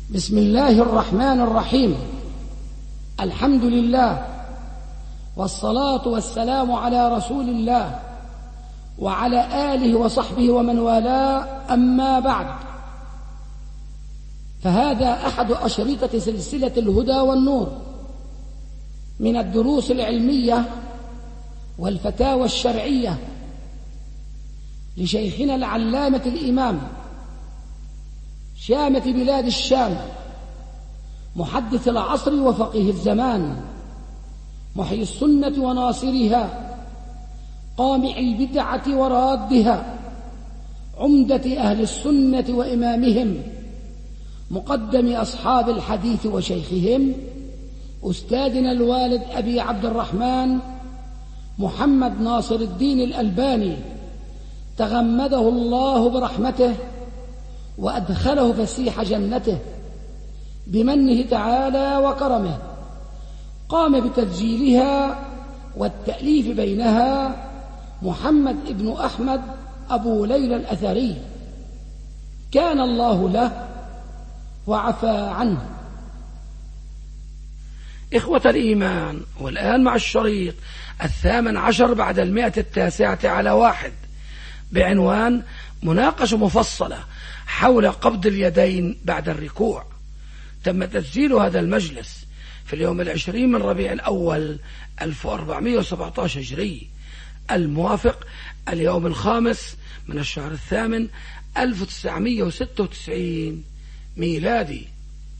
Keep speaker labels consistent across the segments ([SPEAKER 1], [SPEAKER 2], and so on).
[SPEAKER 1] بسم الله الرحمن الرحيم. الحمد لله والصلاة والسلام على رسول الله وعلى آله وصحبه ومن والاه، أما بعد، فهذا أحد أشرطة سلسلة الهدى والنور من الدروس العلمية والفتاوى الشرعية لشيخنا العلامة الإمام شامة بلاد الشام، محدث العصر وفقيه الزمان، محيي السنة وناصرها، قامع البدعة ورادها، عمدة أهل السنة وإمامهم، مقدم أصحاب الحديث وشيخهم، أستاذنا الوالد أبي عبد الرحمن محمد ناصر الدين الألباني، تغمده الله برحمته وأدخله فسيح جنته بمنه تعالى وكرمه. قام بتسجيلها والتأليف بينها محمد ابن أحمد أبو ليلى الأثري، كان الله له وعفى عنه. إخوة الإيمان، والآن مع الشريط 18 بعد 109 بعنوان مناقشة مفصلة حول قبض اليدين بعد الركوع. تم تسجيل هذا المجلس في اليوم 20 من ربيع الأول 1417 هجري، الموافق اليوم 5 من الشهر الثامن 1996 ميلادي.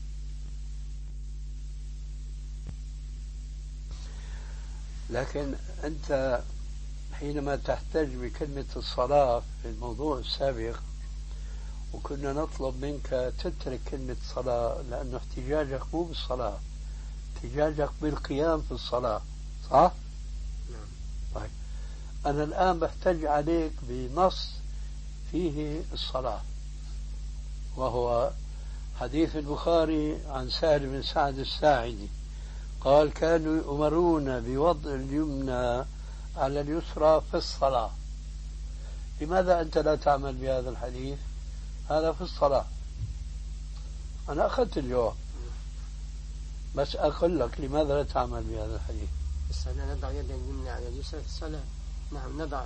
[SPEAKER 2] لكن أنت حينما تحتج بكلمة الصلاة في الموضوع السابق، وكنا نطلب منك تترك كلمة صلاة، لأنه احتجاجك مو بالصلاة، احتجاجك بالقيام في الصلاة، صح؟ نعم. طيب، أنا الآن بحتج عليك بنص فيه الصلاة، وهو حديث البخاري عن سهل بن سعد الساعدي قال: كانوا يؤمرون بوضع اليمنى على اليسرى في الصلاة. لماذا أنت لا تعمل بهذا الحديث؟ هذا في الصلاة. أنا أخذت الجواب، بس أقول لك لماذا لا تعمل بهذا الحديث؟
[SPEAKER 3] الصلاة نضع يد اليمنى على اليسرى في الصلاة. نعم، نضع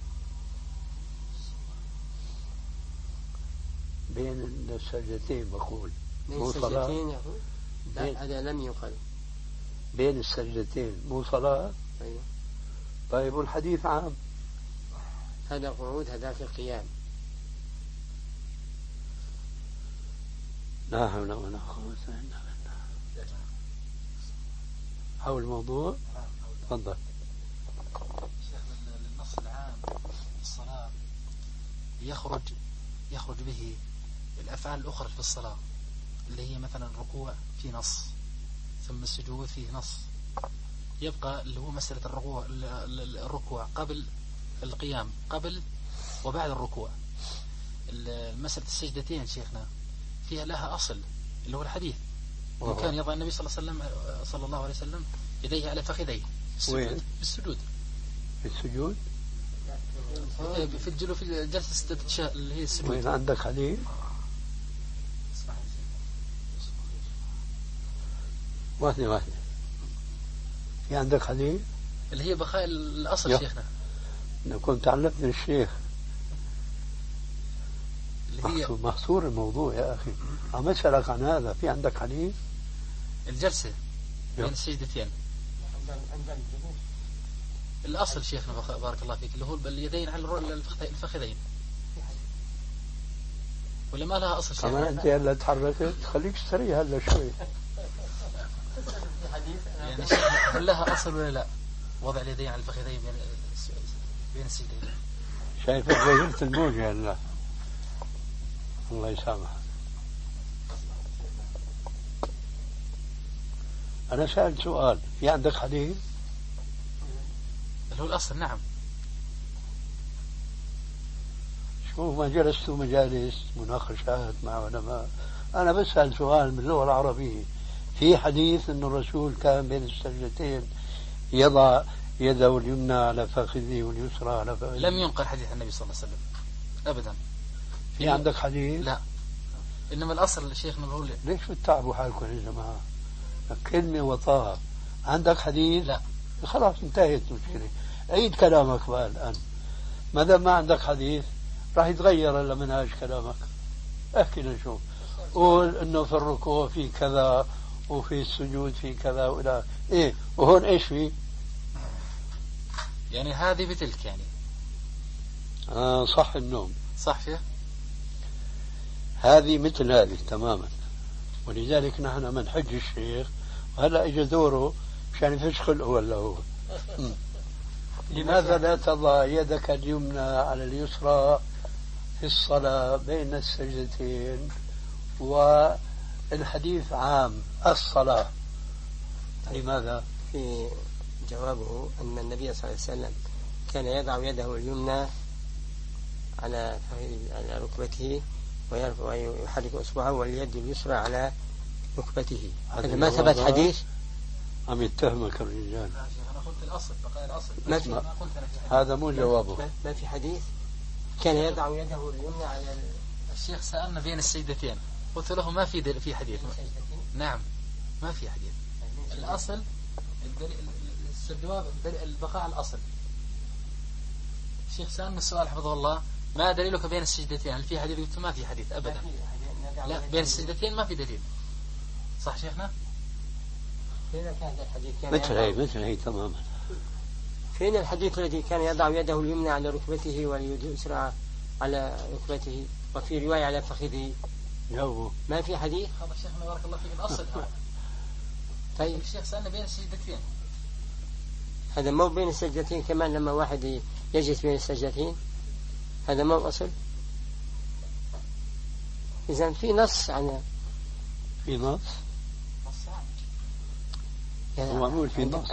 [SPEAKER 2] بين السجدتين. بقول
[SPEAKER 3] بين السجدتين يقول لا، هذا لم يقل.
[SPEAKER 2] بين السجدتين مو صلاة.
[SPEAKER 3] أيوة.
[SPEAKER 2] طيب، والحديث عام،
[SPEAKER 3] هذا قعود، هذا في القيام.
[SPEAKER 2] لا حول ولا قوة إلا بالله. حول الموضوع. تفضل.
[SPEAKER 4] النص العام الصلاة يخرج به الأفعال الأخرى في الصلاة، اللي هي مثلا الركوع في نص، ثم السجود فيه نص، يبقى اللي هو مسألة الركوع قبل القيام، قبل وبعد الركوع. مسألة السجدتين شيخنا فيها لها أصل، اللي هو الحديث، وكان يضع النبي صلى الله عليه وسلم يديه على فخذيه بالسجود.
[SPEAKER 2] في السجود؟
[SPEAKER 4] في جلسة اللي هي السجود.
[SPEAKER 2] وين عندك حديث؟ واحدة في عندك حديث
[SPEAKER 4] اللي هي بقاء الأصل شيخنا.
[SPEAKER 2] أنا كنت علمتني الشيخ اللي هي محصور الموضوع يا أخي. عم أسألك عن هذا، في عندك حديث
[SPEAKER 4] الجلسة بين السجدتين. الأصل شيخنا بارك الله فيك اللي هو اليدين على الفخذين، ولا ما لها أصل شيخنا؟
[SPEAKER 2] كمان أنت هلا تحركت، خليك سريع هلا شوي.
[SPEAKER 4] يعني هل لها أصل ولا لا وضع اليدين على الفخذين بين السجدين؟
[SPEAKER 2] شايفك غيرت الموجة هلا، الله يسامحك. أنا سألت سؤال، في عندك حديث؟
[SPEAKER 4] اللي هو الأصل. نعم.
[SPEAKER 2] شوف، ما جلست مجالس مناقشات مع علماء، أنا بسأل سؤال من اللغة العربية. في حديث أن الرسول كان بين السجدتين يضع يده اليمنى على فخذه واليسرى على فخذه.
[SPEAKER 4] لم ينقل حديث النبي صلى الله عليه وسلم أبدا.
[SPEAKER 2] في عندك حديث؟
[SPEAKER 4] لا. إنما الأصل الشيخ نقول
[SPEAKER 2] ليش بتتعبوا حالكم يا جماعة؟ كلمة وطاها. عندك حديث؟
[SPEAKER 4] لا.
[SPEAKER 2] خلاص انتهت المشكلة. عيد كلامك بقى الآن. ما دام ما عندك حديث راح يتغير إلا منهاج كلامك. احكي نشوف. قول إنه في الركوع في كذا وفي السجود في كذا وإلى إيه، وهون إيش في؟
[SPEAKER 4] يعني هذه بتلك يعني.
[SPEAKER 2] صح النوم.
[SPEAKER 4] صح فيه.
[SPEAKER 2] هذه مثل هذه تماما. ولذلك نحن منحج الشيخ، وهلا اجى دوره مشان يفش خلقه ولا هو. لماذا لا تضع يدك اليمنى على اليسرى في الصلاة بين السجدتين؟ والحديث عام الصلاة. لماذا؟
[SPEAKER 3] في جوابه أن النبي صلى الله عليه وسلم كان يضع يده اليمنى على ركبته ويحرك أصبعه واليد اليسرى على ركبته. هذا ما ثبت حديث.
[SPEAKER 2] عم يتهمك الرجال.
[SPEAKER 4] أنا قلت الأصل بقى الأصل.
[SPEAKER 3] ما في.
[SPEAKER 2] هذا مو جوابه.
[SPEAKER 3] ما في حديث كان يضع يده اليمنى على
[SPEAKER 4] الشيخ سألنا بين السجدتين قلت له ما في حديث. نعم ما في حديث. الأصل الجواب البقاء على الأصل. الشيخ سألنا السؤال حفظه الله ما دليلك بين السجدتين؟ هل في حديث؟ قلت ما في حديث أبدا. لا بين السجدتين ما في دليل. صح شيخنا؟
[SPEAKER 2] مثل هي تماما.
[SPEAKER 3] فين الحديث الذي كان يضع يده اليمنى على ركبته واليد اليسرى على ركبته وفي رواية على فخذه؟ ما في حديث.
[SPEAKER 4] هذا شيخنا بارك الله فيك الأصل.
[SPEAKER 3] طيب
[SPEAKER 4] الشيخ سألنا بين السجدتين.
[SPEAKER 3] هذا مو بين السجدتين كمان لما واحد يجلس بين السجدتين؟ هذا مو أصل. إذن في نص عنه.
[SPEAKER 2] في نص. هو معمول في نص.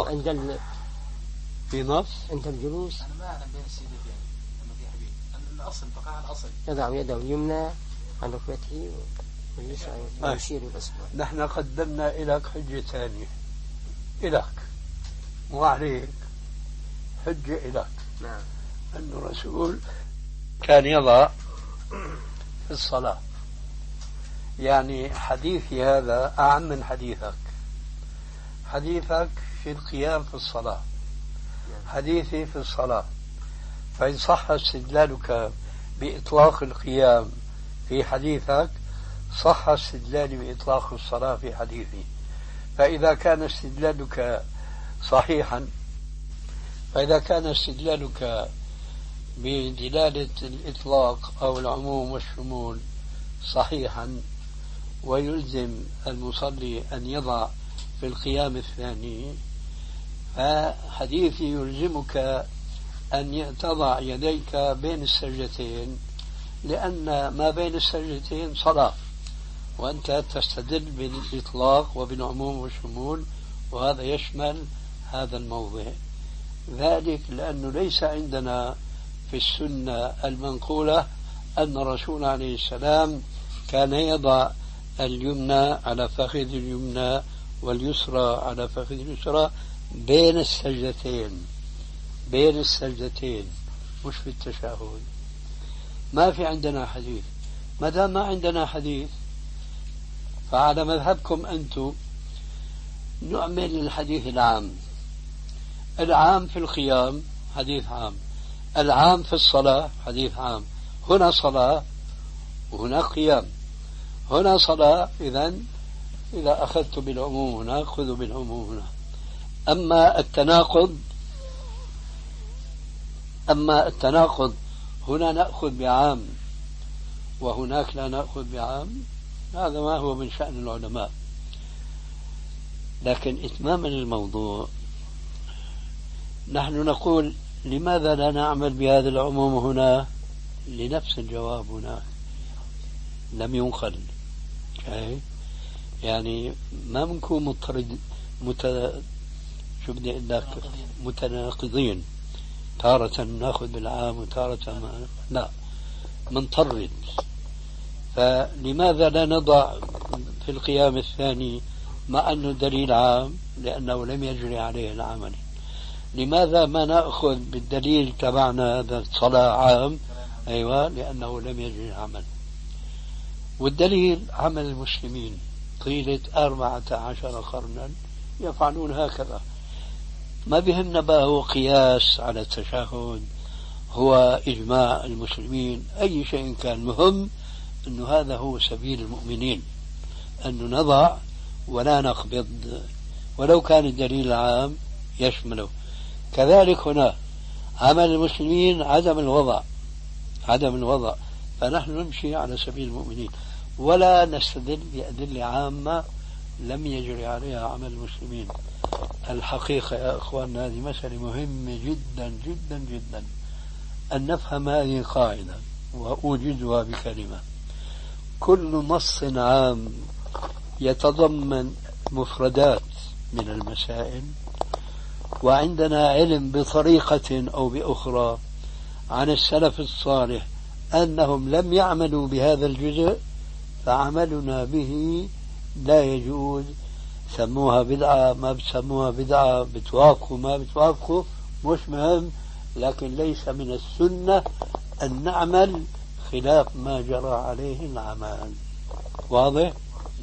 [SPEAKER 2] في نص.
[SPEAKER 3] عند الجلوس.
[SPEAKER 4] أنا ما أعلم بين السجدتين لما في حديث. أن الأصل بقاء على الأصل.
[SPEAKER 3] يضع يده اليمنى عن ركبته واليسرى ويشير بالأصبع.
[SPEAKER 2] نحن قدمنا إليك حجة ثانية. إليك مو عليك. حجة إليك.
[SPEAKER 3] نعم.
[SPEAKER 2] أن الرسول كان يضع في الصلاة. يعني حديثي هذا أعم من حديثك. حديثك في القيام في الصلاة، حديثي في الصلاة. فإن صح استدلالك بإطلاق القيام في حديثك صح استدلالي بإطلاق الصلاة في حديثي. فإذا كان استدلالك صحيحا، فإذا كان استدلالك بدلالة الإطلاق أو العموم والشمول صحيحا ويلزم المصلي أن يضع في القيام الثاني، فحديثي يلزمك أن تضع يديك بين السجدتين، لأن ما بين السجدتين صلاة، وأنت تستدل بالإطلاق وبالعموم والشمول، وهذا يشمل هذا الموضع. ذلك لأنه ليس عندنا في السنة المنقولة أن الرسول عليه السلام كان يضع اليمنى على فخذ اليمنى واليسرى على فخذ اليسرى بين السجدتين مش في التشهد. ما في عندنا حديث. ما دام ما عندنا حديث فعلى مذهبكم أنتم نعمل الحديث العام في القيام حديث عام، العام في الصلاة حديث عام. هنا صلاة وهنا قيام. هنا صلاة، إذا أخذت بالعموم هنا خذوا بالعموم هنا. أما التناقض هنا نأخذ بعام وهناك لا نأخذ بعام، هذا ما هو من شأن العلماء. لكن إتماما الموضوع نحن نقول لماذا لا نعمل بهذا العموم هنا؟ لنفس الجواب هنا لم ينقل. يعني ما بنكون متناقضين، تارة نأخذ بالعام وتارة ما لا منطرد. فلماذا لا نضع في القيام الثاني مع أنه دليل عام لأنه لم يجري عليه العمل؟ لماذا ما نأخذ بالدليل تبعنا هذا الصلاة عام؟ أيوة، لأنه لم يجري العمل. والدليل عمل المسلمين طيلة 14 قرنا يفعلون هكذا. ما بهمنا بقى هو قياس على التشهد، هو إجماع المسلمين، أي شيء كان، مهم أنه هذا هو سبيل المؤمنين، أن نضع ولا نقبض، ولو كان الدليل العام يشمله. كذلك هنا عمل المسلمين عدم الوضع، فنحن نمشي على سبيل المؤمنين ولا نستدل بأدلة عامة لم يجري عليها عمل المسلمين. الحقيقة يا أخواننا هذه مسألة مهمة جدا جدا جدا أن نفهم هذه القاعدة، وأوجدها بكلمة: كل نص عام يتضمن مفردات من المسائل، وعندنا علم بطريقة أو بأخرى عن السلف الصالح أنهم لم يعملوا بهذا الجزء، فعملنا به لا يجوز. سموها بدعة ما بسموها بدعة، بتوافقوا ما بتوافقوا مش مهم، لكن ليس من السنة أن نعمل خلاف ما جرى عليه العمل. واضح؟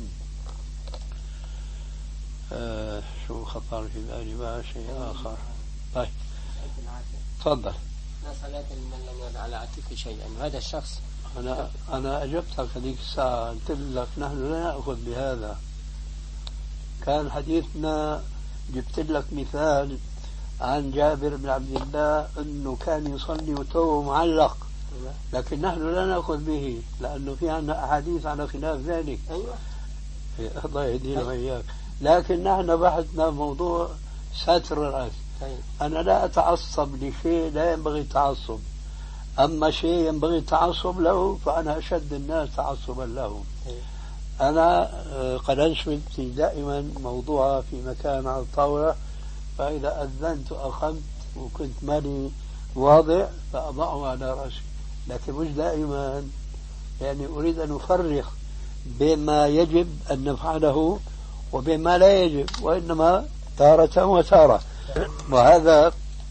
[SPEAKER 2] شو خطر في بالي بقى شيء آخر؟ طيب تفضل.
[SPEAKER 3] لا صلاة لمن لم يضع على عاتقه شيئا، وهذا الشخص
[SPEAKER 2] أنا أجبتك هذيك الساعة، قلت لك نحن لا نأخذ بهذا. كان حديثنا جبت لك مثال عن جابر بن عبد الله أنه كان يصلي وتوه معلق، لكن نحن لا نأخذ به لأنه في عنا أحاديث على خلاف ذلك.
[SPEAKER 3] أيوة
[SPEAKER 2] الله يهدينا وإياك. لكن نحن بحثنا موضوع ستر الرأس. أنا لا أتعصب لشيء لا ينبغي التعصب، أما شيء ينبغي التعصب له فأنا أشد الناس تعصبا له. أنا قد أنشد دائما موضوعها في مكان على الطاولة، فإذا أذنت أخذت وكنت مالي واضع فأضعه على رأسي، لكن مش دائما، يعني أريد أن أفرق بما يجب أن نفعله وبما لا يجب، وإنما تارة وتارة. وهذا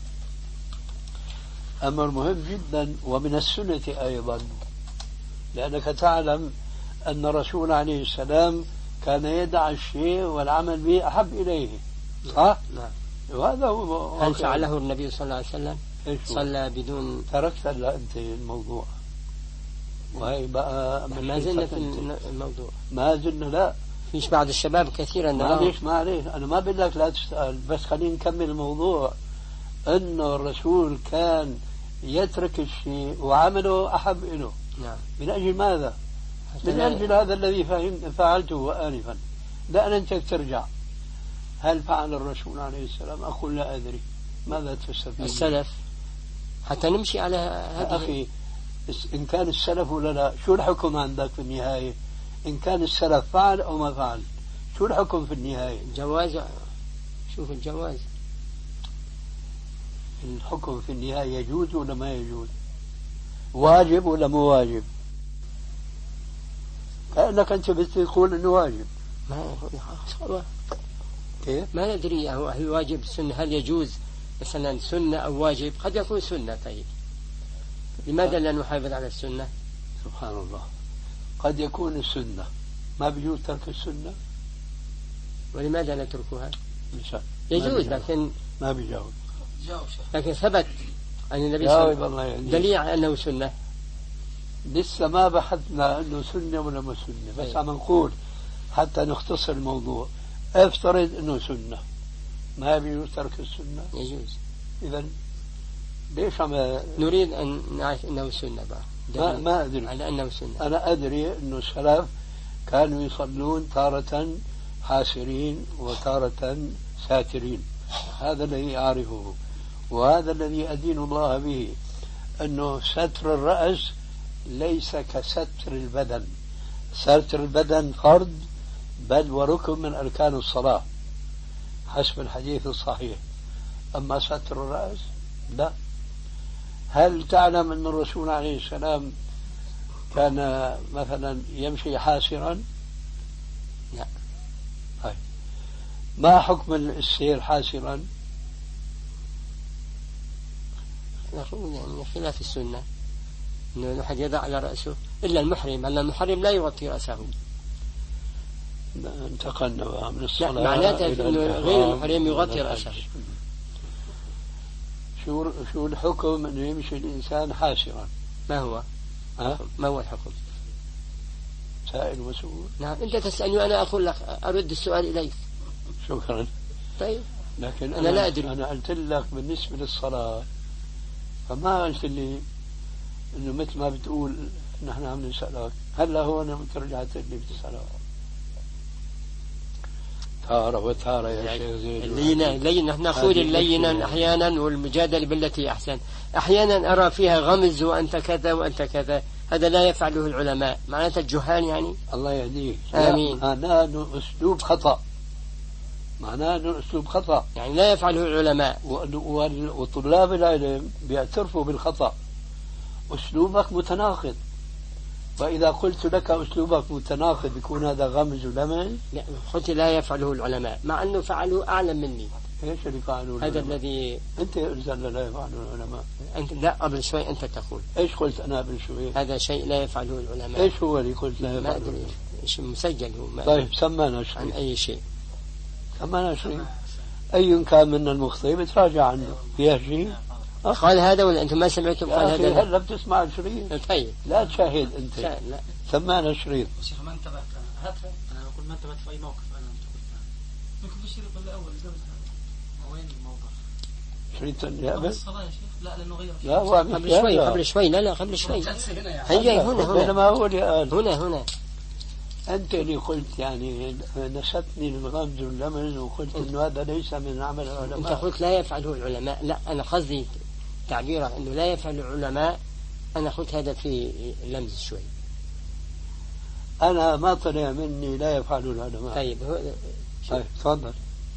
[SPEAKER 2] أمر مهم جدا ومن السنة أيضا، لأنك تعلم أن الرسول عليه السلام كان يدع الشيء والعمل به أحب إليه، صح؟
[SPEAKER 3] نعم.
[SPEAKER 2] وهذا هو.
[SPEAKER 3] هل فعله النبي صلى الله عليه وسلم؟ صلى بدون
[SPEAKER 2] تركت هلا أنت الموضوع، وهي بقى
[SPEAKER 3] ما زلنا في الموضوع،
[SPEAKER 2] ما زلنا. لا
[SPEAKER 3] فيش بعض الشباب كثيرا.
[SPEAKER 2] معليش أنا ما بقول لك لا تسأل، بس خلينا نكمل الموضوع. أنه الرسول كان يترك الشيء وعمله أحب إله.
[SPEAKER 3] نعم.
[SPEAKER 2] من أجل ماذا؟ من أجل هذا الذي فعلته آنفا. لا أنت ترجع، هل فعل الرسول عليه السلام؟ أقول لا أدري. ماذا تستفيد؟
[SPEAKER 3] السلف حتى نمشي على هذا.
[SPEAKER 2] أخي إن كان السلف ولا لا، شو الحكم عندك في النهاية؟ إن كان السلف فعل أو ما فعل، شو الحكم في النهاية؟
[SPEAKER 3] جواز. شوف الجواز،
[SPEAKER 2] الحكم في النهاية يجوز ولا ما يجوز؟ واجب ولا مو واجب؟ كأنك أنت بتقول إنه واجب.
[SPEAKER 3] كيف؟ ما ندري هل واجب سنة، هل يجوز مثلا سنة أو واجب؟ قد يكون سنة. طيب لماذا لا نحافظ على السنة؟
[SPEAKER 2] سبحان الله، قد يكون السنة ما بيجوز ترك السنة،
[SPEAKER 3] ولماذا نتركها؟
[SPEAKER 2] يجوز
[SPEAKER 3] لكن
[SPEAKER 2] ما بيجوز.
[SPEAKER 3] لكن ثبت عن النبي صلى الله عليه وسلم دليل على أنه سنة.
[SPEAKER 2] لسه ما بحثنا أنه سنة ولا ما سنة، بس عم نقول حتى نختصر الموضوع. افترض أنه سنة، ما بيجوز ترك السنة؟
[SPEAKER 3] يجوز.
[SPEAKER 2] إذن ليش عم
[SPEAKER 3] نريد أن نعرف أنه سنة بقى؟
[SPEAKER 2] ما أدري
[SPEAKER 3] على أنه سنة.
[SPEAKER 2] أنا أدري أنه السلف كانوا يصلون تارة حاسرين وتارة ساترين، هذا الذي أعرفه، وهذا الذي أدين الله به، أنه ستر الرأس ليس كستر البدن. ستر البدن فرض بل وركن من أركان الصلاة حسب الحديث الصحيح، أما ستر الرأس لا. هل تعلم أن الرسول عليه السلام كان مثلا يمشي حاسرا؟
[SPEAKER 3] لا.
[SPEAKER 2] ما حكم السير حاسرا؟
[SPEAKER 3] نقول يعني خلاف السنة. إنه الواحد يضع على رأسه إلا المحرم، أن المحرم لا يغطي رأسه.
[SPEAKER 2] انتقلنا من الصلاة
[SPEAKER 3] معناته إنه غير المحرم يغطي رأسه.
[SPEAKER 2] شو الحكم أنه يمشي الإنسان حاسرا؟
[SPEAKER 3] ما هو؟ ما هو الحكم؟
[SPEAKER 2] سائل وسؤول.
[SPEAKER 3] نعم، أنت تسألني وأنا أقول لك أرد السؤال إليك.
[SPEAKER 2] شكرا.
[SPEAKER 3] طيب،
[SPEAKER 2] لكن
[SPEAKER 3] أنا لا أدري.
[SPEAKER 2] أنا قلت لك بالنسبة للصلاة، فما قلت لي إنه مثل ما بتقول نحن عم نسألك. هلا هون بترجع تقول لي بتسألك تارة وتارة يا شيخ زين.
[SPEAKER 3] اللينة نحن نقول اللينة أحيانا، والمجادلة بالتي أحسن. أحيانا أرى فيها غمز وأنت كذا وأنت كذا، هذا لا يفعله العلماء، معناته الجهال يعني.
[SPEAKER 2] الله يهديك.
[SPEAKER 3] آمين.
[SPEAKER 2] معناه أسلوب خطأ، معناه أسلوب خطأ
[SPEAKER 3] يعني لا يفعله العلماء،
[SPEAKER 2] وطلاب العلم بيعترفوا بالخطأ. أسلوبك متناقض، فإذا قلت لك أسلوبك متناقض بيكون هذا غمز ولمز.
[SPEAKER 3] لا، قلت لا يفعله العلماء، مع أنه فعلوا أعلم مني.
[SPEAKER 2] ايش اللي فعلوا
[SPEAKER 3] هذا
[SPEAKER 2] العلماء؟
[SPEAKER 3] الذي
[SPEAKER 2] انت قلت لا يفعله العلماء.
[SPEAKER 3] أنت لا، قبل شوي أنت تقول.
[SPEAKER 2] ايش قلت انا قبل شوي؟
[SPEAKER 3] هذا شيء لا يفعله العلماء.
[SPEAKER 2] ايش هو اللي قلت لا
[SPEAKER 3] ما
[SPEAKER 2] يفعله؟
[SPEAKER 3] أدري، إيش مسجل هو. ما
[SPEAKER 2] طيب سمانا
[SPEAKER 3] عن
[SPEAKER 2] شريط.
[SPEAKER 3] أي شيء.
[SPEAKER 2] سمانا شريط. أي كان منا المخطئ بتراجع عنه فيها شيء.
[SPEAKER 3] قال هذا ولا أنتم ما سمعتم؟ قال هذا.
[SPEAKER 2] هلا بتسمع الشريط.
[SPEAKER 3] طيب
[SPEAKER 2] لا تشاهد أنت.
[SPEAKER 3] لا.
[SPEAKER 2] سمانا شريط.
[SPEAKER 4] شيخ ما انتبهت أنا. أنا أقول ما انتبهت في أي موقف أنا ممكن في الشريط الأول وين الموضوع؟
[SPEAKER 2] شريط اللي قبل؟
[SPEAKER 4] الصلاة يا شيخ. لا لأنه غير.
[SPEAKER 2] لا هو
[SPEAKER 3] قبل شوي. لا قبل شوي. هي هنا.
[SPEAKER 2] بينما هو اللي قال.
[SPEAKER 3] هنا.
[SPEAKER 2] أنت اللي قلت يعني نسبتني للغمز واللمز وقلت إنه هذا ليس من عمل العلماء.
[SPEAKER 3] أنت قلت لا يفعله العلماء. لا، أنا قصدي تعبيره إنه لا يفعل العلماء. أنا قلت هذا في لمز شوي.
[SPEAKER 2] أنا ما طلع مني لا يفعل العلماء.
[SPEAKER 3] طيب
[SPEAKER 2] تفضل.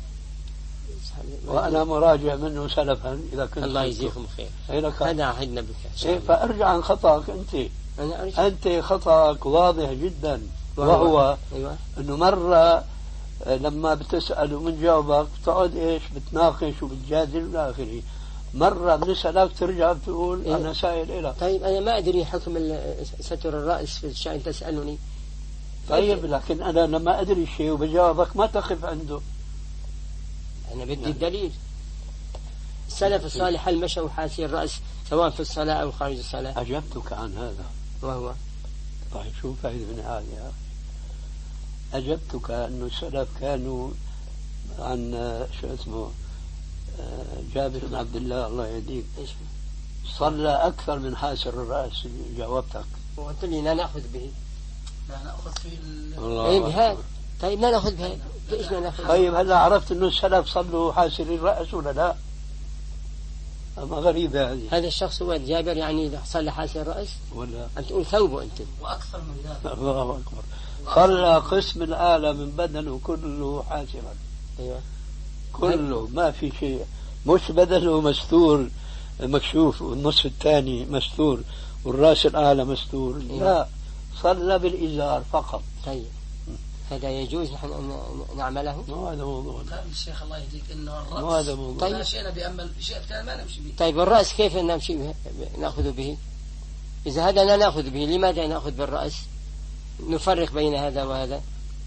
[SPEAKER 2] وأنا مراجع منه سلفا إذا كنت.
[SPEAKER 3] الله يجزيكم خير.
[SPEAKER 2] هذا
[SPEAKER 3] عهدنا بك.
[SPEAKER 2] فأرجع عن خطأك أنت. أنت خطأك واضح جدا، وهو أنه مرة لما بتسأل ومن جاوبك بتقعد إيش بتناقش وبتجادل إلى آخره. مرة بنسألك ترجع بتقول أنا سائل إلك.
[SPEAKER 3] طيب أنا ما أدري حكم ستر الرأس في الشأن تسألني.
[SPEAKER 2] طيب لكن أنا لما أدري شيء وبجاوبك ما تقف عنده.
[SPEAKER 3] أنا بدي الدليل. السلف الصالح هل مشوا حاسي الرأس سواء في الصلاة أو خارج الصلاة؟
[SPEAKER 2] أجبتك عن هذا.
[SPEAKER 3] وهو
[SPEAKER 2] طيب شو فائدة من هذا؟ أجبتك أنه السلف كانوا عن شو اسمه جابر بن عبد الله الله يهديك صلى أكثر من حاسر الرأس. جاوبتك
[SPEAKER 3] وقلت لي لا نأخذ به.
[SPEAKER 4] لا نأخذ فيه
[SPEAKER 3] بهذا. طيب لا نأخذ بهذا. ليش ما نأخذ؟
[SPEAKER 2] طيب هلا عرفت أنه السلف صلوا حاسر الرأس ولا لا؟ أما غريبة هذه.
[SPEAKER 3] هذا الشخص هو جابر يعني صلى حاسر الرأس
[SPEAKER 2] ولا
[SPEAKER 3] أنت تقول ثوبه أنت
[SPEAKER 4] وأكثر من ذلك.
[SPEAKER 2] الله أكبر. صلى قسم الآلة من بدنه كله حاسرا.
[SPEAKER 3] أيوة.
[SPEAKER 2] كله ما في شيء، مش بدنه مستور مكشوف والنصف الثاني مستور والرأس الأعلى مستور. لا، صلى بالإزار فقط.
[SPEAKER 3] طيب هذا يجوز نحن أن نعمله؟
[SPEAKER 2] هذا موضوع.
[SPEAKER 4] لا الشيخ الله يهديك إنه الرأس.
[SPEAKER 2] هذا موضوع.
[SPEAKER 3] طيب.
[SPEAKER 4] لا شيء بأمل شيء ثاني ما نمشي به.
[SPEAKER 3] طيب الرأس كيف نمشي به؟ نأخذ به؟ إذا هذا لا نأخذ به لماذا نأخذ بالرأس؟ نفرق بين هذا وهذا.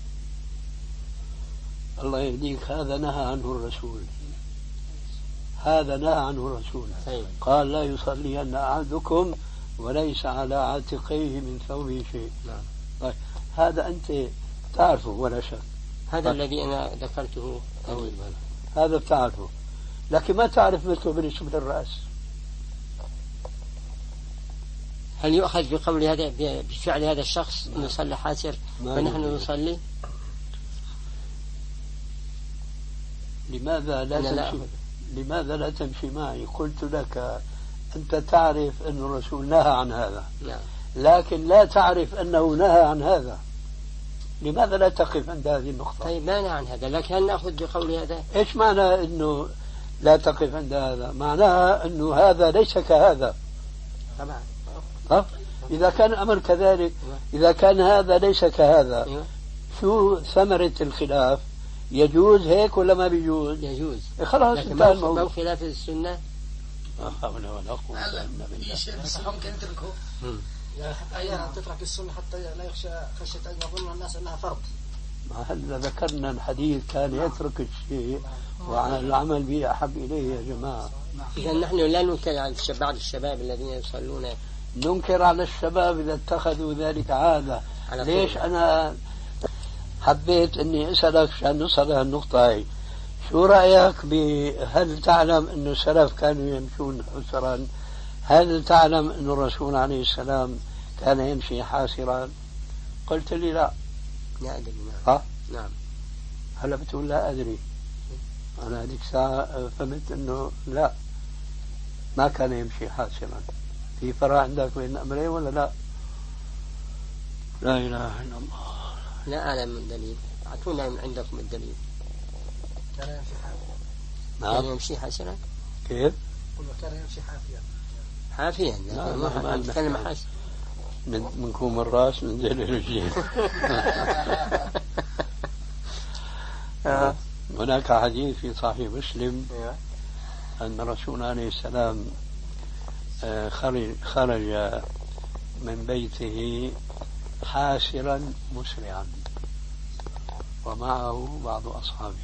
[SPEAKER 2] الله يهديك. هذا نهى عنه الرسول. هذا نهى عنه الرسول.
[SPEAKER 3] طيب.
[SPEAKER 2] قال لا يصلين أحدكم وليس على عاتقيه من ثوبه شيء.
[SPEAKER 3] نعم.
[SPEAKER 2] طيب هذا أنت تعرفه ولا شك.
[SPEAKER 3] هذا الذي أنا ذكرته.
[SPEAKER 2] هذا بتعرفه، لكن ما تعرف مثله بالنسبة للرأس.
[SPEAKER 3] هل يؤخذ بقول هذا بفعل هذا الشخص أنه صلى حاسر ونحن نصلي؟
[SPEAKER 2] لماذا لا تمشي معي؟ قلت لك أنت تعرف أن الرسول نهى عن هذا.
[SPEAKER 3] نعم.
[SPEAKER 2] لكن لا تعرف أنه نهى عن هذا. لماذا لا تقف عند هذه النقطة؟
[SPEAKER 3] طيب ما نهى عن هذا، لكن هل نأخذ بقول هذا؟
[SPEAKER 2] إيش معنى أنه لا تقف عند هذا؟ معناها أنه هذا ليس كهذا.
[SPEAKER 3] طبعا.
[SPEAKER 2] إذا كان الأمر كذلك، إذا كان هذا ليس كهذا، شو ثمرة الخلاف؟ يجوز هيك ولا ما بيجوز؟
[SPEAKER 3] يجوز.
[SPEAKER 2] خلاص انتهى الموضوع.
[SPEAKER 3] لكن خلاف السنة.
[SPEAKER 2] لا حول ولا قوة إلا بالله.
[SPEAKER 4] في شيء بس ممكن يتركه يعني حتى أحيانا تترك السنة حتى لا يخشى خشية أن يظن الناس أنها فرض.
[SPEAKER 2] هل ذكرنا الحديث كان يترك الشيء وعلى العمل به أحب إليه يا جماعة.
[SPEAKER 3] إذا نحن لا ننكر على بعض الشباب الذين يصلون،
[SPEAKER 2] ننكر على الشباب إذا اتخذوا ذلك عادة. ليش أنا حبيت أني أسألك عشان نوصل هالنقطة هاي؟ شو رأيك هل تعلم أن السلف كانوا يمشون حسرا؟ هل تعلم أن الرسول عليه السلام كان يمشي حاسرا؟ قلت لي لا.
[SPEAKER 3] لا أدري.
[SPEAKER 2] نعم. هلا بتقول لا أدري. أنا هذيك الساعة فهمت أنه لا، ما كان يمشي حاسرا. في فرق عندك بين الأمرين ولا لا؟ لا إله إلا الله.
[SPEAKER 3] لا أعلم من دليل، أعطونا من عندكم الدليل.
[SPEAKER 4] كان يمشي حافيا.
[SPEAKER 2] نعم.
[SPEAKER 3] كان يمشي حاسرا.
[SPEAKER 2] كيف؟
[SPEAKER 4] قل كان يمشي حافيا.
[SPEAKER 3] حافيا.
[SPEAKER 2] لا
[SPEAKER 3] ما نتكلم حاسر.
[SPEAKER 2] منكم الراس ننزل الرجلين. هناك حديث في صحيح مسلم أن الرسول عليه السلام خرج من بيته حاسرا مسرعا ومعه بعض أصحابه.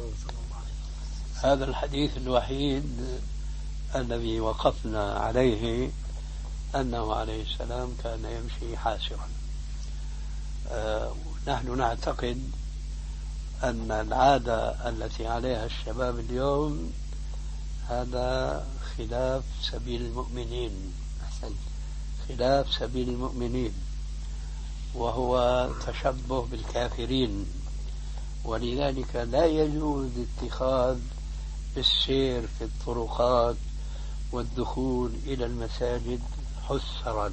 [SPEAKER 2] هذا الحديث الوحيد الذي وقفنا عليه أنه عليه السلام كان يمشي حاسرا. نحن نعتقد أن العادة التي عليها الشباب اليوم هذا خلاف سبيل المؤمنين.
[SPEAKER 3] أحسن.
[SPEAKER 2] خلاف سبيل المؤمنين، وهو تشبه بالكافرين، ولذلك لا يجوز اتخاذ السير في الطرقات والدخول إلى المساجد حسرا.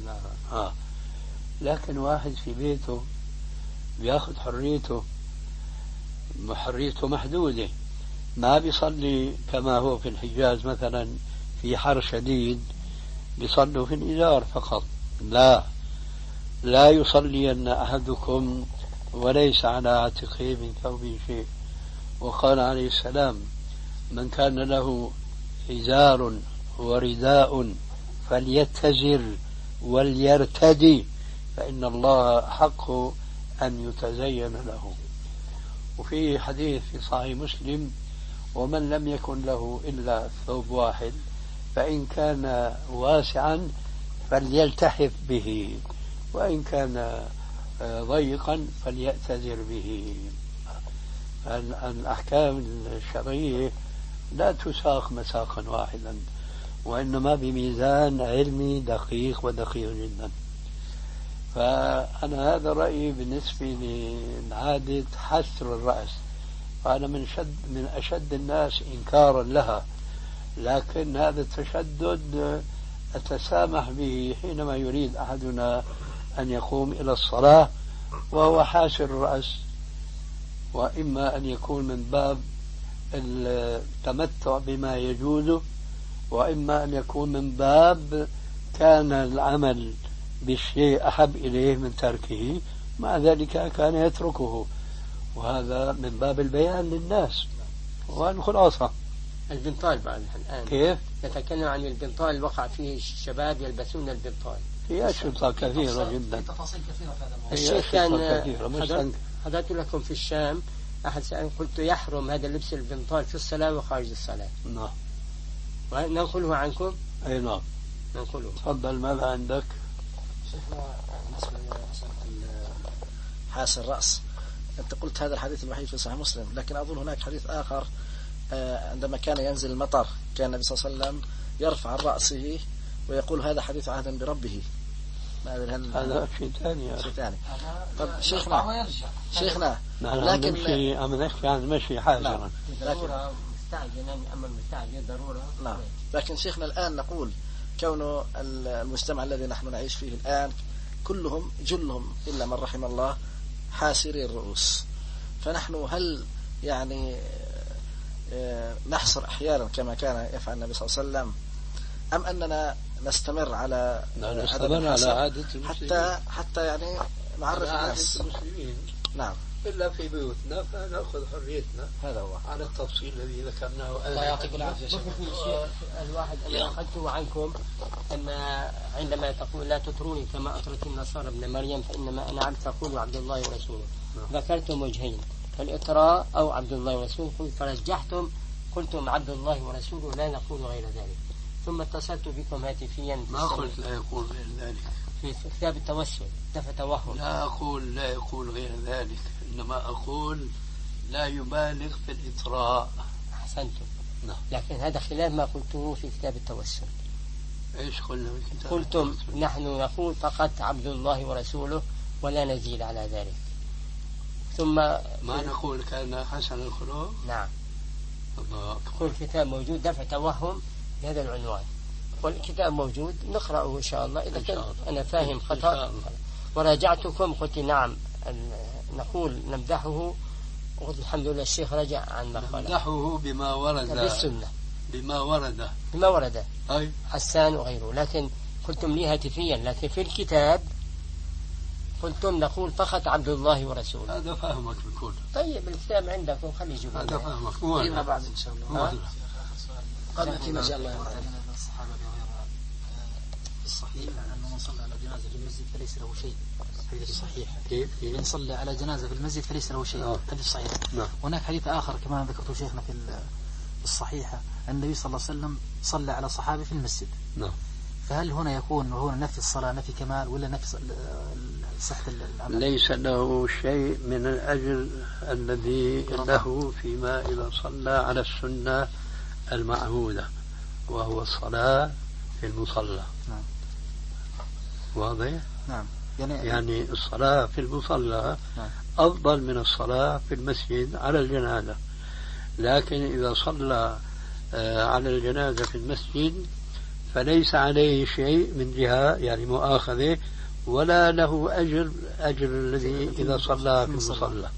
[SPEAKER 2] لكن واحد في بيته بياخذ حريته محدودة، ما بيصلي كما هو في الحجاز مثلا في حر شديد بيصلوا في الإزار فقط. لا يصلين أحدكم وليس على عاتقه من ثوبه شيء. وقال عليه السلام: من كان له إزار ورداء فليتزر وليرتدي فإن الله حق أن يتزين له. وفي حديث في صحيح مسلم: ومن لم يكن له إلا ثوب واحد فإن كان واسعا فليلتحف به وإن كان ضيقا فليأتذر به. الأحكام الشرعية لا تساق مساقا واحدا، وإنما بميزان علمي دقيق ودقيق جدا. فأنا هذا رأيي بالنسبة لعادة حسر الرأس. فأنا من أشد الناس إنكارا لها، لكن هذا التشدد أتسامح به حينما يريد أحدنا أن يقوم إلى الصلاة وهو حاسر الرأس، وإما أن يكون من باب التمتع بما يجوز، وإما أن يكون من باب كان العمل بالشيء أحب إليه من تركه، مع ذلك كان يتركه، وهذا من باب البيان للناس. والخلاصة
[SPEAKER 3] البنطال بعد الآن
[SPEAKER 2] كيف؟
[SPEAKER 3] نتكلم عن البنطال وقع فيه الشباب يلبسون البنطال
[SPEAKER 2] في أشرطة كثيرة جدا،
[SPEAKER 4] تفاصيل كثيرة في هذا الموضوع.
[SPEAKER 3] الشيخ كان حضرت لكم في الشام أحد سأل قلت يحرم هذا لبس البنطال في الصلاة وخارج الصلاة.
[SPEAKER 2] نعم.
[SPEAKER 3] ننقله عنكم؟
[SPEAKER 2] أي نعم.
[SPEAKER 3] ننقله.
[SPEAKER 2] تفضل، ماذا عندك؟
[SPEAKER 4] شيخنا بالنسبة لمسألة حاس الرأس، أنت قلت هذا الحديث الوحيد في صحيح مسلم، لكن أظن هناك حديث آخر عندما كان ينزل المطر كان النبي صلى الله عليه وسلم يرفع عن رأسه ويقول هذا حديث عهد بربه.
[SPEAKER 2] هذا شيء ثاني.
[SPEAKER 4] طب شيخنا
[SPEAKER 2] لكن عم نحكي عن المشي حاجرا.
[SPEAKER 3] ضرورة مستعجلا، أما المستعجل ضرورة.
[SPEAKER 4] نعم. لكن شيخنا الآن نقول كون المجتمع الذي نحن نعيش فيه الآن كلهم جلهم إلا من رحم الله حاسري الرؤوس، فنحن هل يعني نحصر أحيانا كما كان يفعل النبي صلى الله عليه وسلم، أم أننا نستمر على
[SPEAKER 2] عادة المسلمين؟
[SPEAKER 4] حتى يعني نعرف الناس. نعم.
[SPEAKER 2] إلا في بيوتنا فنأخذ حريتنا.
[SPEAKER 3] هذا هو
[SPEAKER 2] على التفصيل الذي ذكرناه.
[SPEAKER 4] الله يعطيك العافية.
[SPEAKER 3] الواحد أنا أخذته عنكم أن عندما تقول لا تطروني كما أطرت النصارى ابن مريم فإنما أنا عبد تقول عبد الله ورسوله. ذكرتم وجهين، الإطراء أو عبد الله ورسوله، فرجحتم قلتم عبد الله ورسوله لا نقول غير ذلك. ثم اتصلت بكم هاتفيا
[SPEAKER 2] ما قلت لا يقول غير ذلك
[SPEAKER 3] في كتاب التوسل دفع توهم.
[SPEAKER 2] لا أقول لا يقول غير ذلك، إنما أقول لا يبالغ في الإطراء.
[SPEAKER 3] أحسنتم.
[SPEAKER 2] نعم.
[SPEAKER 3] لكن هذا خلاف ما قلته في كتاب التوسل.
[SPEAKER 2] إيش قلنا في كتاب؟
[SPEAKER 3] قلتم نحن نقول فقط عبد الله ورسوله ولا نزيد على ذلك. ثم
[SPEAKER 2] ما نقول كان حسن الخلق.
[SPEAKER 3] نعم.
[SPEAKER 2] الله.
[SPEAKER 3] كل كتاب موجود دفع توهم بهذا العنوان، والكتاب موجود نقرأه إن شاء الله. إذا كان أنا فاهم خطأ وراجعتكم قلت نعم نقول نمدحه، قلت الحمد لله الشيخ رجع عن ما قال.
[SPEAKER 2] نمدحه بما ورد
[SPEAKER 3] بالسنة، بما ورد
[SPEAKER 2] أي
[SPEAKER 3] حسان وغيره. لكن قلتم لي هاتفيا، لكن في الكتاب قلتم نقول فقط عبد الله ورسوله.
[SPEAKER 2] هذا فهمك بكل.
[SPEAKER 3] طيب الكتاب عندكم خلي يجيبوا.
[SPEAKER 2] هذا فهمك.
[SPEAKER 4] فيما بعد إن شاء الله. قد في مجال الله الصحابة الصحيح أنه من صلى على جنازة في المسجد فليس له شيء. حديث صحيح.
[SPEAKER 2] كيف؟
[SPEAKER 4] من صلى على جنازة في المسجد فليس له شيء. حديث صحيح. هناك حديث آخر كمان ذكرته شيخنا في الصحيحة، النبي صلى الله عليه وسلم صلى على صحابي في المسجد.
[SPEAKER 2] نعم.
[SPEAKER 4] فهل هنا يكون هنا نفي الصلاة نفي كمال ولا نفي صحة العمل؟
[SPEAKER 2] ليس له شيء من الأجر الذي له فيما إذا صلى على السنة المعهودة وهو الصلاة في المصلى.
[SPEAKER 4] نعم.
[SPEAKER 2] واضح؟
[SPEAKER 4] نعم.
[SPEAKER 2] يعني الصلاة في المصلى أفضل من الصلاة في المسجد على الجنازة. لكن إذا صلى على الجنازة في المسجد فليس عليه شيء من جهة يعني مؤاخذة، ولا له أجر الذي إذا صلى في المصلى.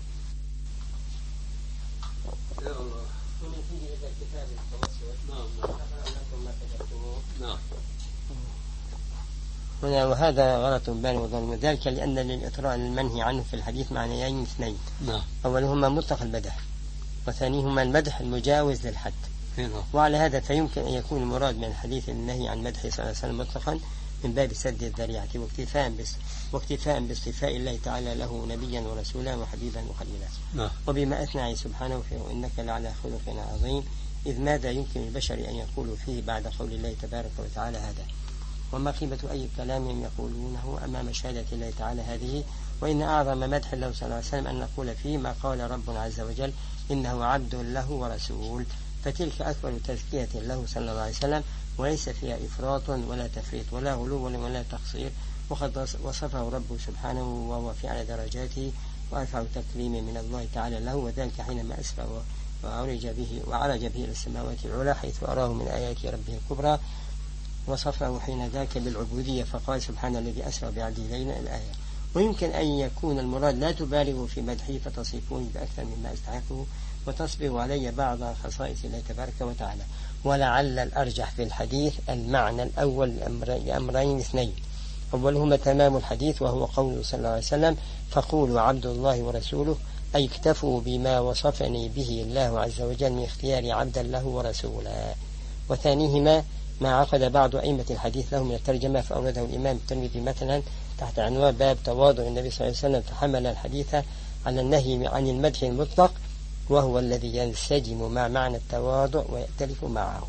[SPEAKER 3] هنا وهذا غلط بالغ وظلم، ذلك لأن للإطراء المنهي عنه في الحديث معنيين اثنين. أولهما مطلق المدح، وثانيهما المدح المجاوز للحد. وعلى هذا فيمكن أن يكون المراد من الحديث النهي عن مدح صلى الله عليه وسلم مطلقا من باب سد الذريعة واكتفاء باصطفاء الله تعالى له نبيا ورسولا وحبيبا وخليلا. وبما أثنى سبحانه فيه إنك لعلى خلق عظيم، إذ ماذا يمكن البشر أن يقولوا فيه بعد قول الله تبارك وتعالى هذا؟ وما قيمة أي كلام يقولونه أمام شهادة الله تعالى هذه؟ وإن أعظم مدح له صلى الله عليه وسلم أن نقول فيه ما قال ربنا عز وجل إنه عبد له ورسول، فتلك أكبر تزكية له صلى الله عليه وسلم، وليس فيها إفراط ولا تفريط ولا غلو ولا تقصير. وقد وصفه ربه سبحانه وهو في أعلى درجاته وأرفع تكريم من الله تعالى له، وذلك حينما أسرى وعرج به إلى السماوات العلى حيث أراه من آيات ربه الكبرى، وصفه حين ذاك بالعبودية فقال سبحان الذي أسرى بعبده ليلا الآية. ويمكن أن يكون المراد لا تبالغوا في مدحه فتصفوني بأكثر مما أستحقه وتصبغوا علي بعض خصائص الله تبارك وتعالى. ولعل الأرجح في الحديث المعنى الأول لأمرين اثنين، أولهما تمام الحديث وهو قوله صلى الله عليه وسلم فقولوا عبد الله ورسوله، أي اكتفوا بما وصفني به الله عز وجل من اختيار عبدا له ورسولا. وثانيهما ما عقد بعض أئمة الحديث له من الترجمة فأورده الإمام الترمذي مثلا تحت عنوان باب تواضع النبي صلى الله عليه وسلم، فحمل الحديث على النهي عن المدح المطلق وهو الذي ينسجم مع معنى التواضع ويأتلف معه.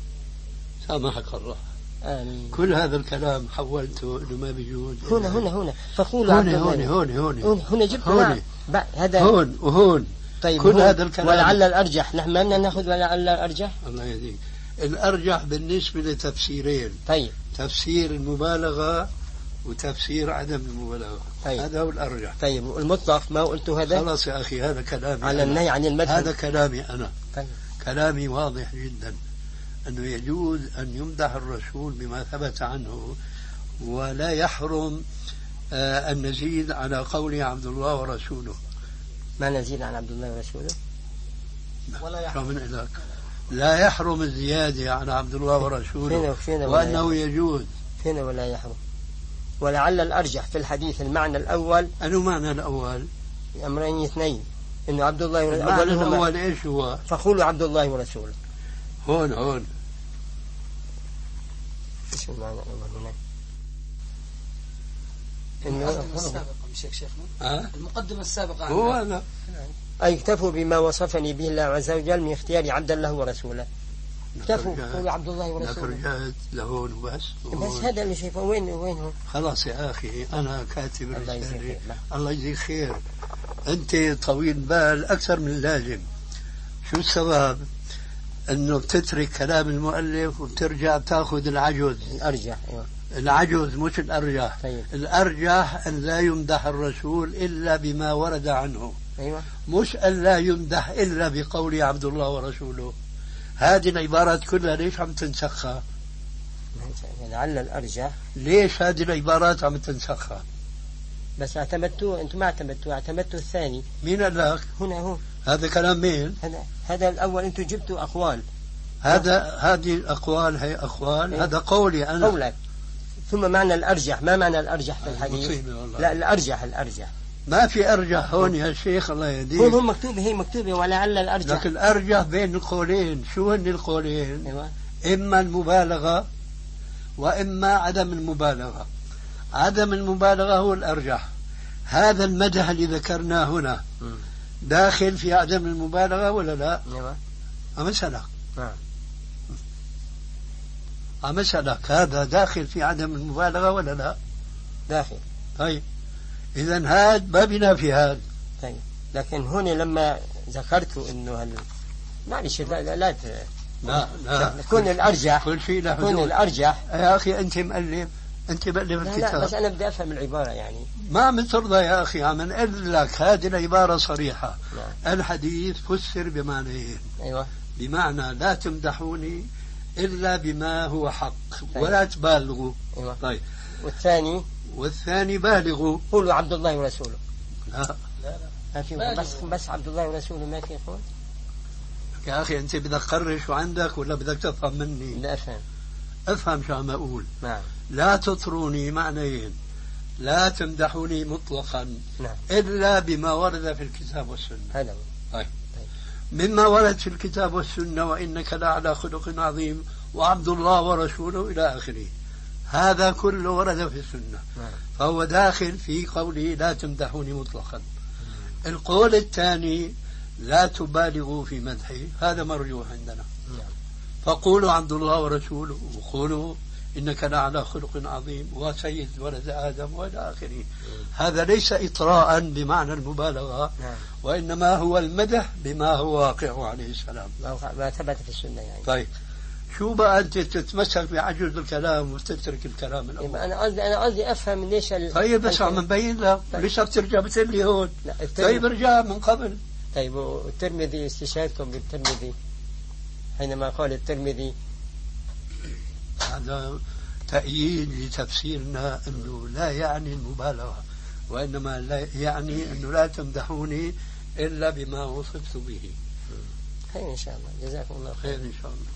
[SPEAKER 2] سامحك الله. آمين. كل هذا الكلام حولته إنه ما بيجوز.
[SPEAKER 3] هنا فقولوا هنا جبت هذا
[SPEAKER 2] هون وهون.
[SPEAKER 3] طيب
[SPEAKER 2] كل هذا الكلام
[SPEAKER 3] ولعل الأرجح نحن ما نأخذ ولعل الأرجح.
[SPEAKER 2] الله يهديك. الأرجح بالنسبة لتفسيرين.
[SPEAKER 3] طيب.
[SPEAKER 2] تفسير المبالغة وتفسير عدم المبالغة.
[SPEAKER 3] طيب.
[SPEAKER 2] هذا هو الأرجح.
[SPEAKER 3] طيب المطلق ما قلت هذا؟
[SPEAKER 2] خلاص يا أخي هذا كلامي
[SPEAKER 3] على النهي عن المدح.
[SPEAKER 2] هذا كلامي أنا.
[SPEAKER 3] طيب.
[SPEAKER 2] كلامي واضح جدا أنه يجوز أن يمدح الرسول بما ثبت عنه، ولا يحرم أن نزيد على قوله عبد الله ورسوله.
[SPEAKER 3] ما نزيد عن عبد الله ورسوله؟
[SPEAKER 2] ولا يحرم لا يحرم الزيادة على عبد الله ورسوله.
[SPEAKER 3] فين
[SPEAKER 2] وأنه يجوز.
[SPEAKER 3] فين ولا يحرم؟ ولعل الأرجح في الحديث المعنى الأول.
[SPEAKER 2] أنه معنى الأول
[SPEAKER 3] أمرين اثنين، إنه عبد الله
[SPEAKER 2] ورسوله. الأول إيش هو؟
[SPEAKER 3] فقولوا عبد الله ورسوله.
[SPEAKER 2] هون
[SPEAKER 3] إيش المعنى الأول هنا؟
[SPEAKER 4] المقدمة السابقة مش هيك شيخنا؟ المقدمة السابقة
[SPEAKER 2] هو أنا
[SPEAKER 3] أي اكتفوا بما وصفني به الله عز وجل من اختيار عبد الله ورسوله. اكتفوا قولوا عبد الله ورسوله.
[SPEAKER 2] رجعت لهون وبس.
[SPEAKER 3] بس هذا اللي شايفه. وين هو؟
[SPEAKER 2] خلاص يا أخي أنا كاتب رسالة. الله يجزيك خير. أنت طويل بال أكثر من اللازم. شو السبب؟ أنه بتترك كلام المؤلف وبترجع تأخذ العجز.
[SPEAKER 3] الأرجح. أيوة.
[SPEAKER 2] العجز مش الأرجح.
[SPEAKER 3] طيب.
[SPEAKER 2] الأرجح أن لا يمدح الرسول إلا بما ورد عنه.
[SPEAKER 3] أيوة.
[SPEAKER 2] مش أن لا يمدح إلا بقول عبد الله ورسوله. هذه العبارات كلها ليش عم تنسخها؟
[SPEAKER 3] لعل الأرجح.
[SPEAKER 2] ليش هذه العبارات عم تنسخها؟
[SPEAKER 3] بس اعتمدتوه أنتم، ما اعتمدتوا الثاني.
[SPEAKER 2] مين قال لك؟
[SPEAKER 3] هنا هو.
[SPEAKER 2] هذا كلام مين؟
[SPEAKER 3] هذا الأول أنتم جبتوا أقوال.
[SPEAKER 2] هذه الأقوال هي أقوال.
[SPEAKER 3] إيه؟
[SPEAKER 2] هذا قولي أنا.
[SPEAKER 3] قولك. ثم معنى الأرجح، ما معنى الأرجح في الحديث؟ لا الأرجح
[SPEAKER 2] ما في أرجح هون يا شيخ الله يهديك.
[SPEAKER 3] هو مكتوبة، هي مكتوبة ولعل الأرجح.
[SPEAKER 2] لكن الأرجح بين القولين. شو هن القولين؟
[SPEAKER 3] أيوة.
[SPEAKER 2] إما المبالغة وإما عدم المبالغة. عدم المبالغة هو الأرجح. هذا المدح اللي ذكرناه هنا داخل في عدم المبالغة ولا لا؟
[SPEAKER 3] أيوة.
[SPEAKER 2] أمسألك. أمسألك هذا داخل في عدم المبالغة ولا لا؟
[SPEAKER 3] داخل.
[SPEAKER 2] طيب إذن هذا ما بينافي هذا.
[SPEAKER 3] طيب لكن هنا لما ذكرت إنه معلش لا كون الأرجح.
[SPEAKER 2] كل شيء له
[SPEAKER 3] كون الأرجح.
[SPEAKER 2] يا أخي أنت مؤلف الكتاب.
[SPEAKER 3] لا بس أنا بدي أفهم العبارة يعني.
[SPEAKER 2] ما مترضى يا أخي عم نقول لك هذه العبارة صريحة. الحديث فسر بمعنيين.
[SPEAKER 3] أيوة.
[SPEAKER 2] بمعنى لا تمدحوني إلا بما هو حق. ولا تبالغوا.
[SPEAKER 3] أيوة.
[SPEAKER 2] طيب والثاني بالغوا.
[SPEAKER 3] قولوا عبد الله ورسوله.
[SPEAKER 2] لا
[SPEAKER 3] ما في. بس عبد الله ورسوله ما في قول.
[SPEAKER 2] يا أخي أنت بدك تقرش عندك ولا بدك تفهم مني؟
[SPEAKER 3] لا
[SPEAKER 2] أفهم شو عم أقول.
[SPEAKER 3] نعم.
[SPEAKER 2] لا تطروني معنيين. لا تمدحوني مطلقا.
[SPEAKER 3] نعم.
[SPEAKER 2] إلا بما ورد في الكتاب والسنة.
[SPEAKER 3] هذا
[SPEAKER 2] طيب. مما ورد في الكتاب والسنة وإنك لعلى خلق عظيم وعبد الله ورسوله إلى آخره. هذا كله ورد في السنة. فهو داخل في قوله لا تمدحوني مطلقا. القول الثاني لا تبالغوا في مدحي. هذا مرجوح عندنا. فقولوا عبد الله ورسوله وقولوا إنك لعلى خلق عظيم وسيد ولد آدم وإلى آخره. هذا ليس إطراء بمعنى المبالغة. وإنما هو المدح بما هو واقع عليه السلام،
[SPEAKER 3] ما ثبت في السنة يعني.
[SPEAKER 2] طيب شو بقى أنت تتمسك بعجز الكلام وتترك الكلام الأول؟
[SPEAKER 3] أنا قصدي أفهم ليش
[SPEAKER 2] طيب بس عم نبين لك. ليش بترجع بتقول لي هون؟ طيب ارجع من قبل.
[SPEAKER 3] طيب والترمذي استشهادكم بالترمذي حينما قال الترمذي.
[SPEAKER 2] هذا تأييد لتفسيرنا أنه لا يعني المبالغة، وإنما لا يعني أنه لا تمدحوني إلا بما وصفت به.
[SPEAKER 3] خير إن شاء الله. جزاكم الله
[SPEAKER 2] خير إن شاء الله.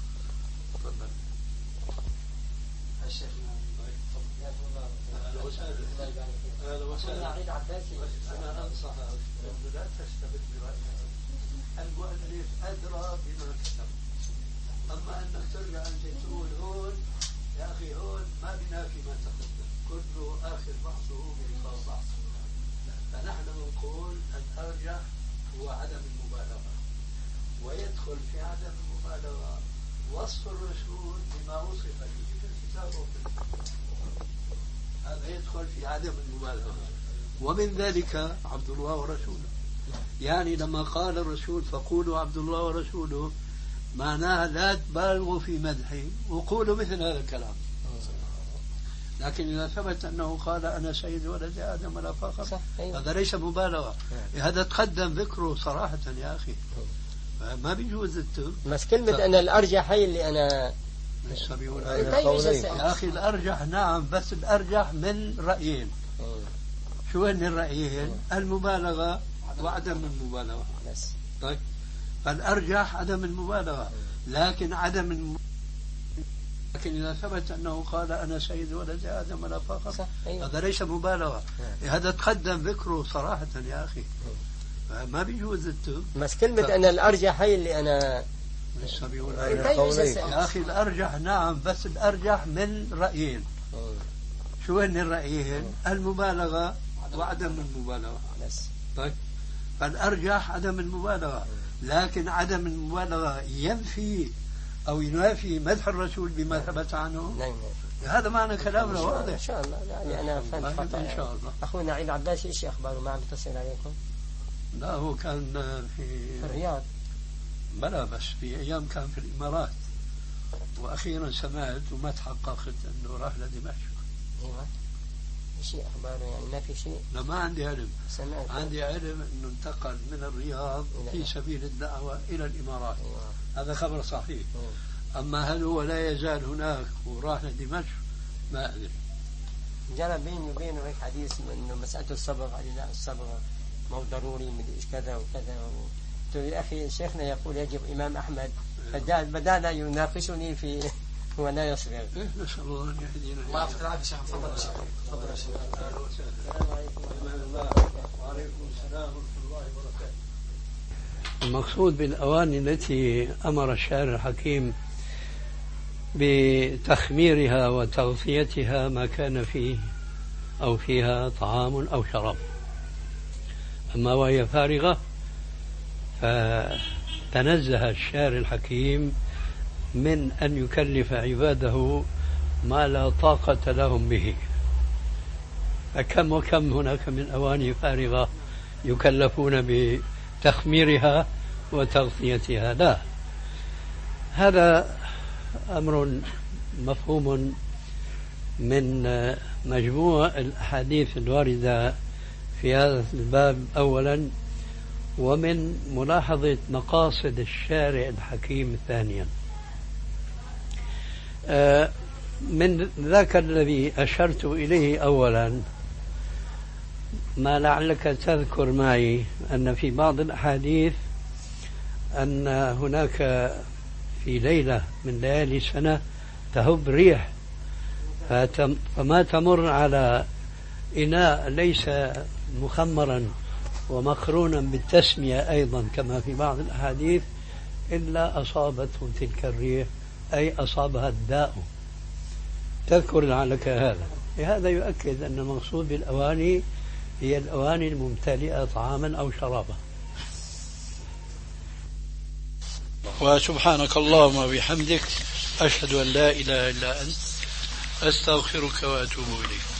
[SPEAKER 2] أهلا وسهلا. أنا أنصح أنه لا تستبد برأيك. المؤلف أدرى بما كتب. أما أنك ترجع أنت تقول هون يا أخي هون ما بنا فيما تقدم، كله آخر بعضه بلقاء بعض. فنحن نقول الأرجح هو عدم المبالغة، ويدخل في عدم المبالغة وصف الرسول بما وصف به في الكتاب وفي هذا يدخل في عدم المبالغة. ومن ذلك عبد الله ورسوله. يعني لما قال الرسول فقولوا عبد الله ورسوله معناها لا تبالغوا في مدحي وقولوا مثل هذا الكلام. لكن إذا ثبت أنه قال أنا سيد ولد آدم ولا فخر هذا ليس مبالغة. هذا تقدم ذكره صراحة يا أخي، ما بيجوز
[SPEAKER 3] بس كلمة أنا الأرجح هي اللي أنا
[SPEAKER 2] يا أخي الأرجح نعم، بس الأرجح من رأيين. شو هن الرأيين؟ المبالغة وعدم المبالغة. طيب فالأرجح عدم المبالغة، لكن لكن إذا ثبت أنه قال أنا سيد ولد آدم ولا فخر هذا ليس مبالغة. هذا تقدم ذكره صراحة يا أخي، ما بيجوز
[SPEAKER 3] بس كلمة أنا الأرجح هي اللي أنا
[SPEAKER 2] لسه بيقول
[SPEAKER 3] طيب
[SPEAKER 2] يا أخي الأرجح نعم، بس الأرجح من رأيين. شو هن الرأيين؟ المبالغة وعدم المبالغة بس. طيب فالأرجح عدم المبالغة، لكن عدم المبالغة ينفي أو ينافي مدح الرسول بما ثبت عنه.
[SPEAKER 3] نعم.
[SPEAKER 2] هذا معنى كلامنا واضح
[SPEAKER 3] إن شاء الله. يعني أنا فهمت خطأ.
[SPEAKER 2] إن شاء الله.
[SPEAKER 3] أخونا عيد عباس إيش أخباره؟ ما عم يتصل عليكم؟
[SPEAKER 2] لا هو كان في
[SPEAKER 3] الرياض.
[SPEAKER 2] بلا بس في أيام كان في الإمارات، وأخيرا سمعت وما تحققت أنه راح لدمشق.
[SPEAKER 3] أيوة. إيش أخباره يعني؟ ما في شيء؟
[SPEAKER 2] لا ما عندي علم.
[SPEAKER 3] سمعت.
[SPEAKER 2] عندي علم أنه انتقل من الرياض في سبيل الدعوة إلى الإمارات.
[SPEAKER 3] أيوة.
[SPEAKER 2] هذا خبر صحيح. أما هل هو لا يزال هناك وراح لدمشق ما أدري.
[SPEAKER 3] جرى بيني وبينه هيك حديث إنه مسألة الصبغ، قال لا الصبغ مو ضروري من إيش كذا وكذا. قلت يا أخي شيخنا يقول يجب إمام أحمد، بدأنا يناقشني في هو لا يصبغ.
[SPEAKER 2] نسأل الله أن يهدينا.
[SPEAKER 4] الله يعطيك العافية شيخ. تفضل يا شيخ. تفضل يا شيخ.
[SPEAKER 2] السلام عليكم وعليكم السلام ورحمة الله وبركاته. المقصود بالأواني التي أمر الشاعر الحكيم بتخميرها وتغطيتها ما كان فيه أو فيها طعام أو شراب. أما وهي فارغة فتنزه الشاعر الحكيم من أن يكلف عباده ما لا طاقة لهم به. فكم وكم هناك من أواني فارغة يكلفون بتخميرها وتغطيتها. لا، هذا أمر مفهوم من مجموع الأحاديث الواردة في هذا الباب أولا، ومن ملاحظة مقاصد الشارع الحكيم ثانيا. من ذاك الذي أشرت إليه أولا ما لعلك تذكر معي أن في بعض الأحاديث أن هناك في ليلة من ليالي السنة تهب ريح، فما تمر على إناء ليس مخمرا ومقرونا بالتسمية أيضا كما في بعض الأحاديث إلا أصابته تلك الريح، أي أصابها الداء. تذكر لعلك هذا. هذا يؤكد أن المقصود بالأواني هي الأواني الممتلئة طعاما أو شرابا. وسبحانك اللهم وبحمدك أشهد أن لا إله إلا أنت أستغفرك وأتوب إليك.